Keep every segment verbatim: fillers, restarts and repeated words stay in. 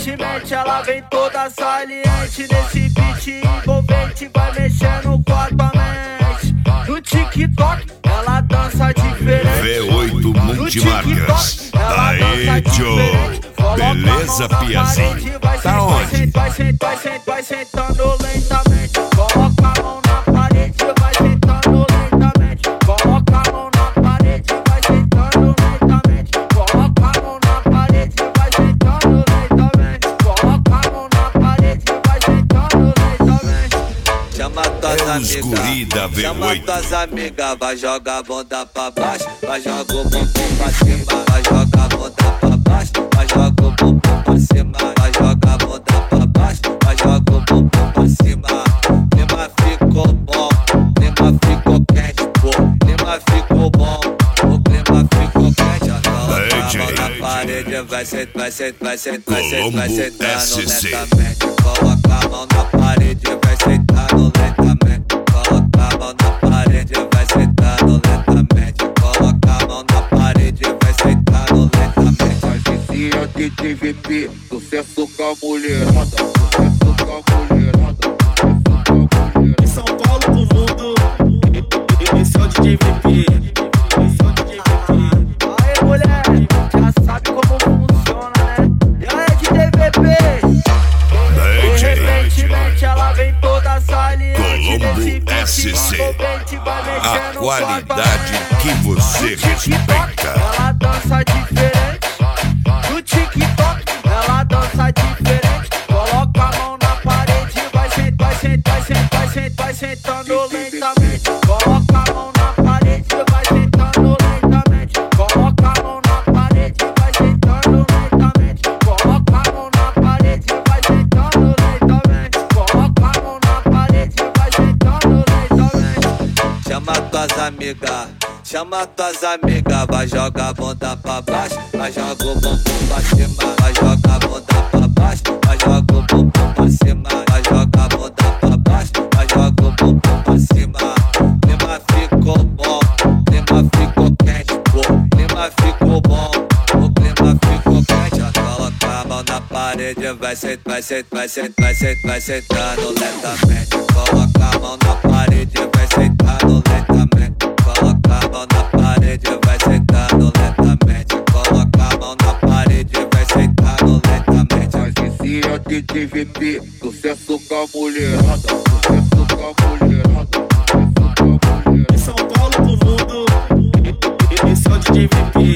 Evidentemente ela vem toda saliente. Nesse beat envolvente vai mexendo com a tua mente. No TikTok ela dança diferente. V oito Multimarcas. Aê, Joe. Beleza, Piazinho? Tá onde? Vai sentando, vai sentando lentamente. Coloca a mão na parede, vai sentando lentamente. Coloca a mão na parede, vai sentando lentamente. Coloca a mão na parede, vai sentando lentamente. Coloca a mão na parede, vai sentando lentamente. Chama tuas É os guri da amigas, V chama oito. tuas amigas, vai jogar a bunda pra baixo, vai jogar o bumbum pra cima, vai jogar a bunda pra baixo, vai jogar o bumbum pra cima, vai jogar a bunda pra baixo, vai jogar o bumbum pra cima. Clima ficou bom, clima ficou quente, pô, clima ficou bom, o clima ficou quente. Agora a mão na parede, vai sentar, vai sentar, vai sentar, vai sentar, vai sentando lentamente. Coloca a mão na parede, vai sentando lentamente. Coloca a mão na parede, vai sentando lentamente. Coloca a mão na parede, vai sentando lentamente. Agência de D V P, sucesso com a mulherada, sucesso com a mulherada, sucesso com a mulherada. Em São Paulo pro mundo, esse é o D J V P. Esse é o D J V P. Aê mulher, já sabe como funciona, né? E aí D J V P. Evidentemente ela vem toda saliente. Colombo S C. A qualidade que você respeita. Ela dança diferente. No TikTok ela dança diferente. Coloca a mão na parede, vai sentar, vai sentar, vai sentar, vai sentar, vai sentando lentamente. Coloca a mão na parede, vai sentando lentamente. Coloca a mão na parede, vai sentando lentamente. Coloca a mão na parede, vai sentando lentamente. Coloca a mão na parede, vai sentando lentamente. Chama tuas amigas, chama tuas amigas, vai jogar a bunda pra baixo, vai jogar o bumbum pra cima, vai jogar a bunda pra baixo, vai jogar o bumbum pra cima, vai jogar a bunda pra baixo, vai jogar o bumbum pra cima. Clima ficou bom, clima ficou quente, pô, clima ficou bom, o clima ficou quente. Coloca a mão na parede, vai sentar, vai sentar, vai sentar, vai sentar, vai sentando lentamente. Coloca a mão na parede, vai sentando lentamente. Coloca a mão na parede, vai sentando lentamente. Coloca a mão na parede, vai sentando lentamente. Agência de D V P, sucesso com a mulherada, sucesso com a mulherada, sucesso com a mulherada. Em São Paulo pro mundo, esse é o D J V P.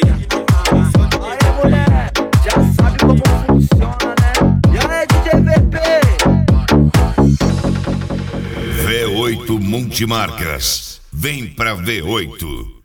Aê mulher, já sabe como funciona, né? E aí D J V P. V oito Multimarcas. Vem pra V oito.